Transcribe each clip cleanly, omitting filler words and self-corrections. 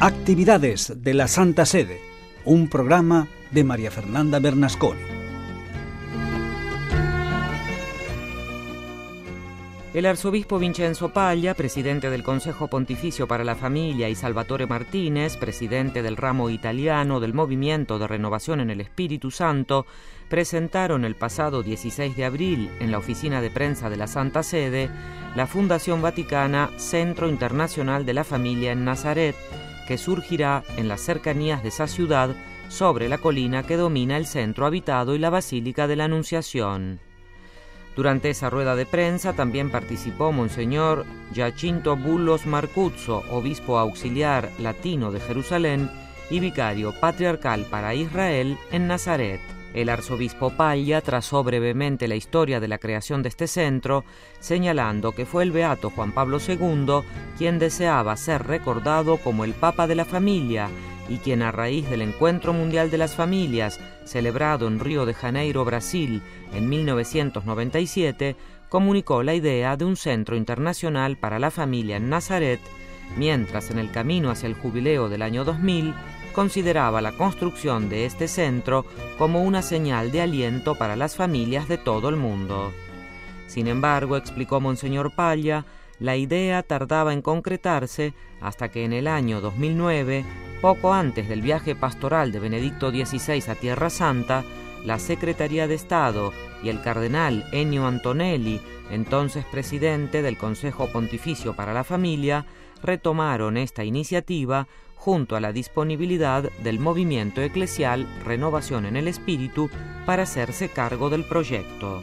Actividades de la Santa Sede, un programa de María Fernanda Bernasconi. El arzobispo Vincenzo Paglia, presidente del Consejo Pontificio para la Familia, y Salvatore Martínez, presidente del ramo italiano del Movimiento de Renovación en el Espíritu Santo, presentaron el pasado 16 de abril en la oficina de prensa de la Santa Sede la Fundación Vaticana Centro Internacional de la Familia en Nazaret, que surgirá en las cercanías de esa ciudad sobre la colina que domina el centro habitado y la Basílica de la Anunciación. Durante esa rueda de prensa también participó Monseñor Giacinto Bullos Marcuzzo, obispo auxiliar latino de Jerusalén y vicario patriarcal para Israel en Nazaret. El arzobispo Paglia trazó brevemente la historia de la creación de este centro, señalando que fue el beato Juan Pablo II quien deseaba ser recordado como el Papa de la Familia y quien, a raíz del Encuentro Mundial de las Familias, celebrado en Río de Janeiro, Brasil, en 1997, comunicó la idea de un centro internacional para la familia en Nazaret, mientras en el camino hacia el jubileo del año 2000 consideraba la construcción de este centro como una señal de aliento para las familias de todo el mundo. Sin embargo, explicó Monseñor Paglia, la idea tardaba en concretarse hasta que en el año 2009, poco antes del viaje pastoral de Benedicto XVI a Tierra Santa, la Secretaría de Estado y el cardenal Ennio Antonelli, entonces presidente del Consejo Pontificio para la Familia, retomaron esta iniciativa junto a la disponibilidad del movimiento eclesial Renovación en el Espíritu para hacerse cargo del proyecto.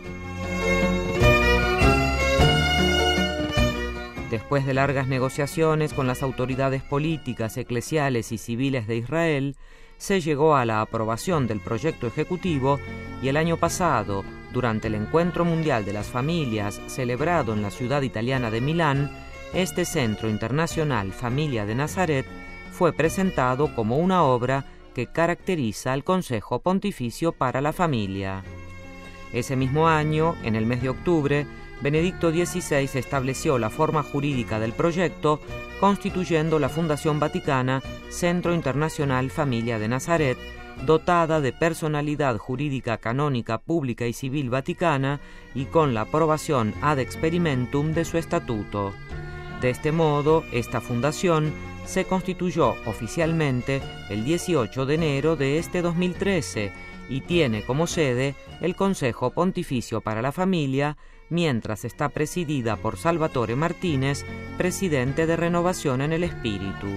Después de largas negociaciones con las autoridades políticas, eclesiales y civiles de Israel, se llegó a la aprobación del proyecto ejecutivo y el año pasado, durante el Encuentro Mundial de las Familias celebrado en la ciudad italiana de Milán, este Centro Internacional Familia de Nazaret fue presentado como una obra que caracteriza al Consejo Pontificio para la Familia. Ese mismo año, en el mes de octubre, Benedicto XVI estableció la forma jurídica del proyecto, constituyendo la Fundación Vaticana Centro Internacional Familia de Nazaret, dotada de personalidad jurídica canónica pública y civil vaticana y con la aprobación ad experimentum de su estatuto. De este modo, esta fundación se constituyó oficialmente el 18 de enero de este 2013 y tiene como sede el Consejo Pontificio para la Familia, mientras está presidida por Salvatore Martínez, presidente de Renovación en el Espíritu.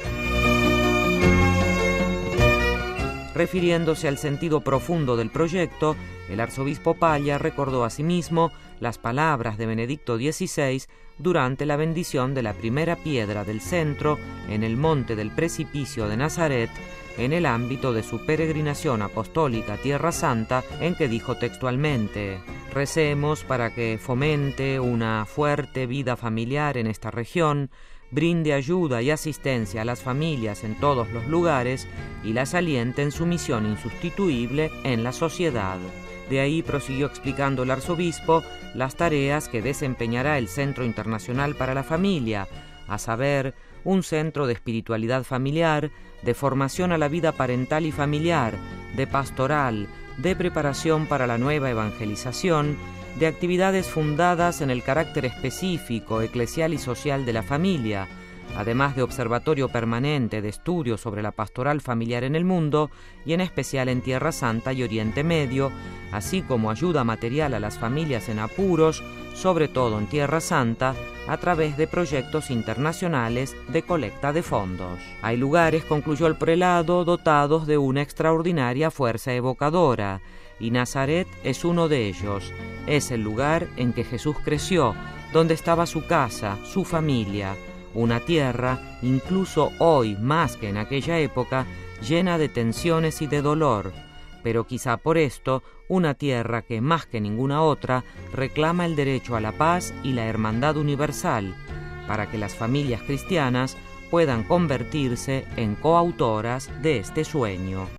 Refiriéndose al sentido profundo del proyecto, el arzobispo Paglia recordó asimismo las palabras de Benedicto XVI durante la bendición de la primera piedra del centro en el monte del Precipicio de Nazaret, en el ámbito de su peregrinación apostólica a Tierra Santa, en que dijo textualmente: «Recemos para que fomente una fuerte vida familiar en esta región, brinde ayuda y asistencia a las familias en todos los lugares y las aliente en su misión insustituible en la sociedad». De ahí prosiguió explicando el arzobispo las tareas que desempeñará el Centro Internacional para la Familia, a saber, un centro de espiritualidad familiar, de formación a la vida parental y familiar, de pastoral, de preparación para la nueva evangelización, de actividades fundadas en el carácter específico, eclesial y social de la familia, además de observatorio permanente de estudios sobre la pastoral familiar en el mundo y en especial en Tierra Santa y Oriente Medio, así como ayuda material a las familias en apuros, sobre todo en Tierra Santa, a través de proyectos internacionales de colecta de fondos. Hay lugares, concluyó el prelado, dotados de una extraordinaria fuerza evocadora, y Nazaret es uno de ellos. Es el lugar en que Jesús creció, donde estaba su casa, su familia, una tierra, incluso hoy más que en aquella época, llena de tensiones y de dolor, pero quizá por esto, una tierra que más que ninguna otra reclama el derecho a la paz y la hermandad universal, para que las familias cristianas puedan convertirse en coautoras de este sueño.